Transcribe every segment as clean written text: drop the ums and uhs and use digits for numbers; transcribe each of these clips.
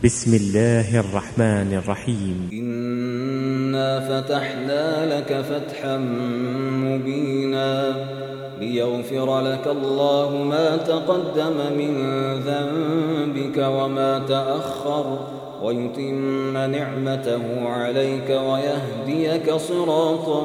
بسم الله الرحمن الرحيم. إنا فتحنا لك فتحا مبينا ليغفر لك الله ما تقدم من ذنبك وما تأخر ويتم نعمته عليك ويهديك صراطا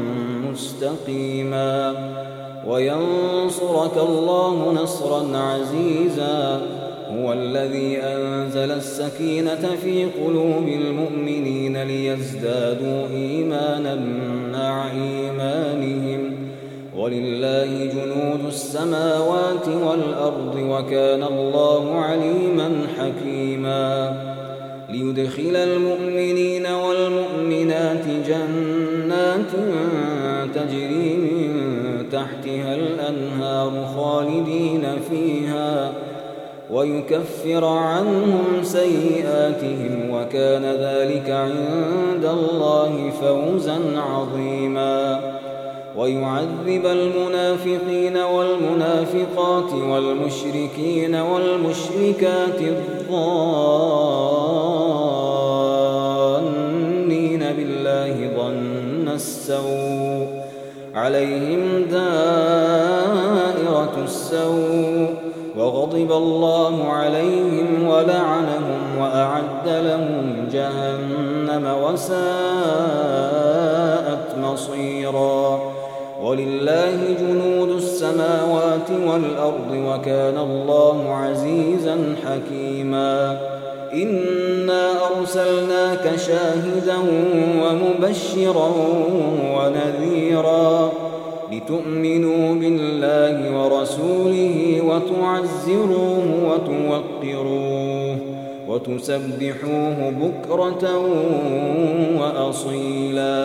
مستقيما وينصرك الله نصرا عزيزا. هو الذي أنزل السكينة في قلوب المؤمنين ليزدادوا إيمانا مع إيمانهم ولله جنود السماوات والأرض وكان الله عليما حكيما. ليدخل المؤمنين والمؤمنات جنات تجري من تحتها الأنهار خالدين فيها ويكفر عنهم سيئاتهم وكان ذلك عند الله فوزا عظيما. ويعذب المنافقين والمنافقات والمشركين والمشركات الظانين بالله ظن السوء عليهم دائرة السوء وغضب الله عليهم ولعنهم وأعد لهم جهنم وساءت مصيرا. ولله جنود السماوات والأرض وكان الله عزيزا حكيما. إنا أرسلناك شاهدا ومبشرا ونذيرا لتؤمنوا بالله ورسوله وتعزروه وتوقروه وتسبحوه بكرة وأصيلا.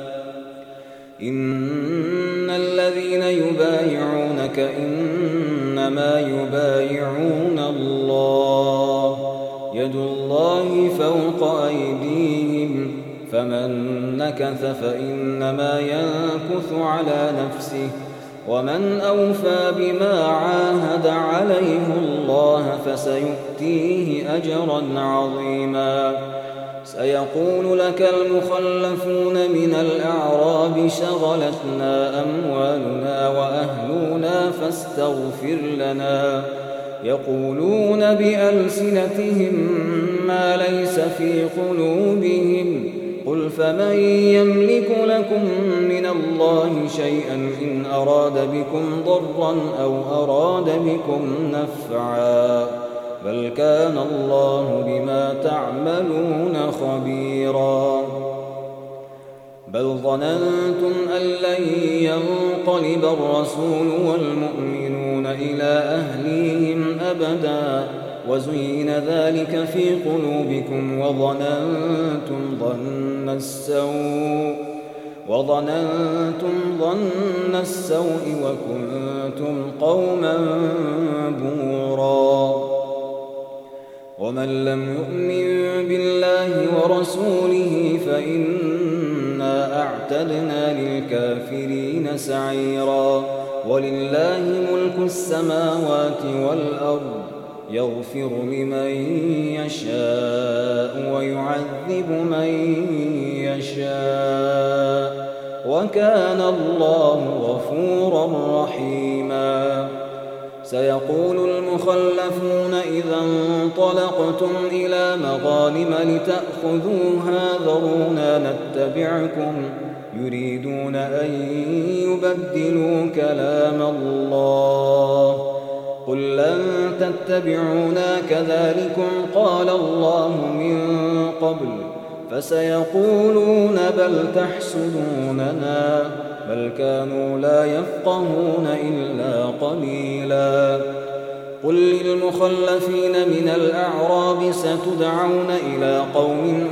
إن الذين يبايعونك إنما يبايعون الله يد الله فوق أيديهم فمن نكث فإنما ينكث على نفسه ومن أوفى بما عاهد عليه الله فسيؤتيه أجرا عظيما. سيقول لك المخلفون من الأعراب شغلتنا أموالنا وأهلنا فاستغفر لنا يقولون بألسنتهم ما ليس في قلوبهم قل فمن يملك لكم من الله شيئا إن أراد بكم ضرا أو أراد بكم نفعا بل كان الله بما تعملون خبيرا. بل ظننتم أن لن ينقلب الرسول والمؤمنون إلى أهليهم أبدا وزين ذلك في قلوبكم وظننتم ظن السوء وكنتم قوما بورا. ومن لم يؤمن بالله ورسوله فإنا أعتدنا للكافرين سعيرا. ولله ملك السماوات والأرض يغفر لمن يشاء ويعذب من يشاء وكان الله غفورا رحيما. سيقول المخلفون إذا انطلقتم إلى مغانم لتأخذوها ذرونا نتبعكم يريدون أن يبدلوا كلام الله قل لن تتبعونا كذلكم قال الله من قبل فسيقولون بل تحسدوننا بل كانوا لا يفقهون إلا قليلا. قل للمخلفين من الأعراب ستدعون إلى قوم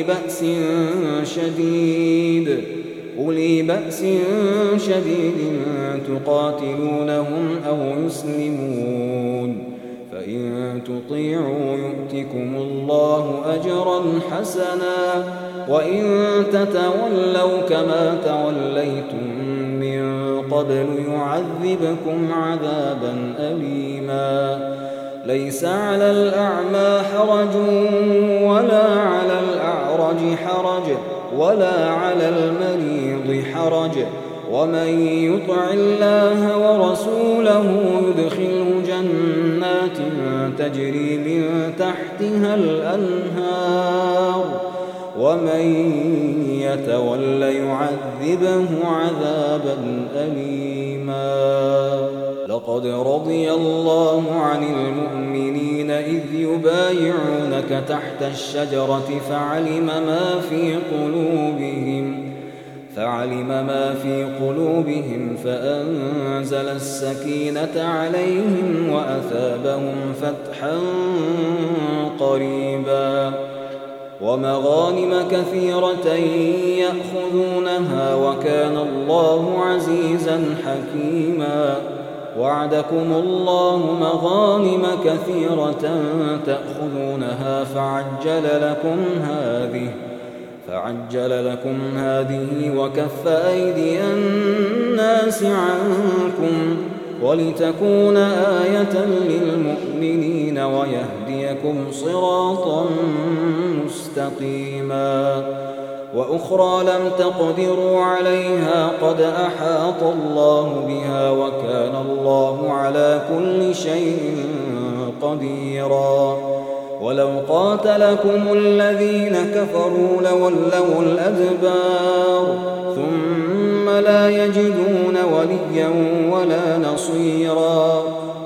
أولي بأس شديد تقاتلونهم أو يسلمون فإن تطيعوا يؤتكم الله أجرا حسنا وإن تتولوا كما توليتم من قبل يعذبكم عذابا أليما. ليس على الأعمى حرج ولا على الأعرج حرج ولا على المريض حرج ومن يطع الله ورسوله يدخله جنات تجري من تحتها الأنهار ومن يتول يعذبه عذابا أليما. لقد رضي الله عن المؤمنين إذ يبايعونك تحت الشجرة فعلم ما في قلوبهم فأنزل السكينة عليهم وأثابهم فتحا قريبا ومغانم كثيرة يأخذونها وكان الله عزيزا حكيما. وعدكم الله مغانم كثيرة تأخذونها فعجل لكم هذه وكف أيدي الناس عنكم ولتكون آية للمؤمنين ويهديكم صراطا مستقيما. وأخرى لم تقدروا عليها قد أحاط الله بها وكان الله على كل شيء قديرا. ولو قاتلكم الذين كفروا لولوا الأدبار ثم لا يجدون وليا ولا نصيرا.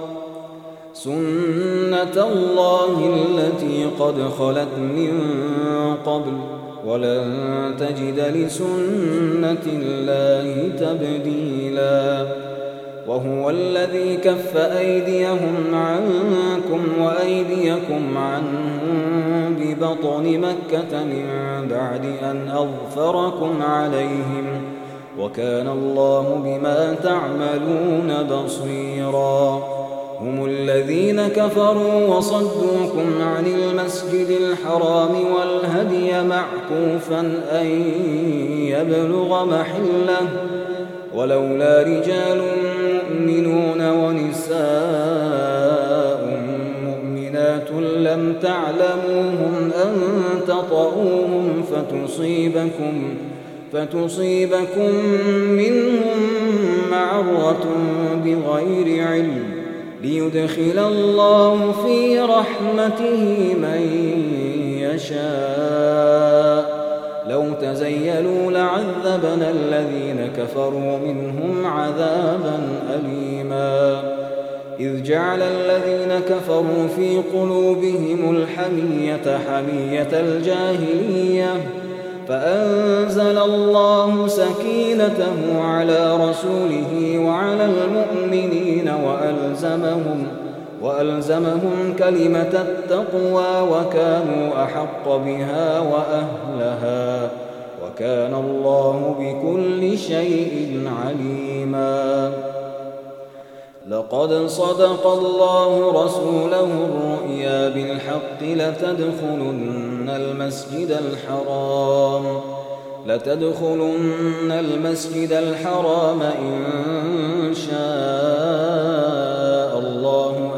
سنة الله التي قد خلت من قبل ولن تجد لسنة الله تبديلا. وهو الذي كف أيديهم عنكم وأيديكم عنهم ببطن مكة من بعد أن أظفركم عليهم وكان الله بما تعملون بصيرا. هم الذين كفروا وصدوكم عن المسجد الحرام والهدي معكوفا أن يبلغ محله ولولا رجال مؤمنون ونساء مؤمنات لم تعلموهم أن تطؤوهم فتصيبكم منهم معرة بغير علم ليدخل الله في رحمته من يشاء. لو تزيلوا لعذبنا الذين كفروا منهم عذابا أليما. إذ جعل الذين كفروا في قلوبهم الحمية حمية الجاهلية فأنزل الله سكينته على رسوله وعلى المؤمنين وألزمهم كلمة التقوى وكانوا أحق بها وأهلها وكان الله بكل شيء عليما. لقد صدق الله رسوله الرؤيا بالحق لتدخلن المسجد الحرام إن شاء الله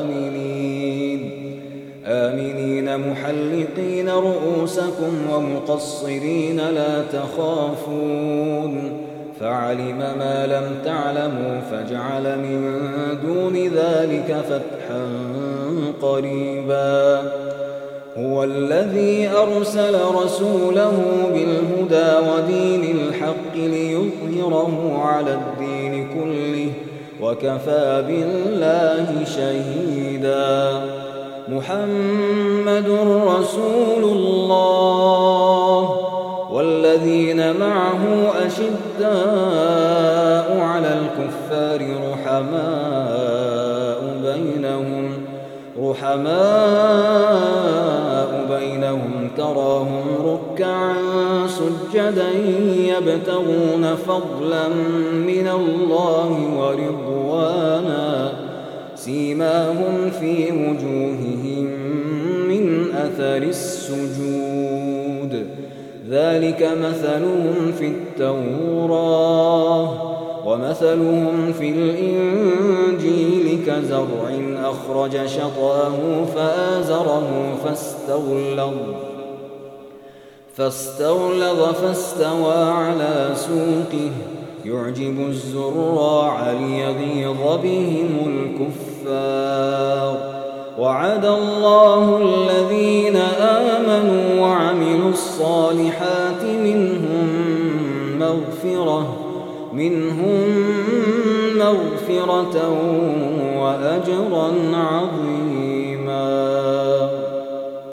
آمنين محلقين رؤوسكم ومقصرين لا تخافون فعلم ما لم تعلموا فجعل من دون ذلك فتحا قريبا. هو الذي أرسل رسوله بالهدى ودين الحق ليظهره على الدين كله وكفى بالله شهيدا. محمد رسول الله والذين معه أشداء على الكفار رحماء بينهم تراهم ركعا سجدا يبتغون فضلا من الله ورضوانا سيماهم في وجوههم من أثر السجود ذلك مثلهم في التوراة ومثلهم في الإنجيل كزرع أخرج شطأه فآزره فاستغلظ فاستوى على سوقه يعجب الزراع ليغيظ بهم الكفار. وعد الله الذين آمنوا وعملوا الصالحات منهم مغفرة وأجرا عظيما.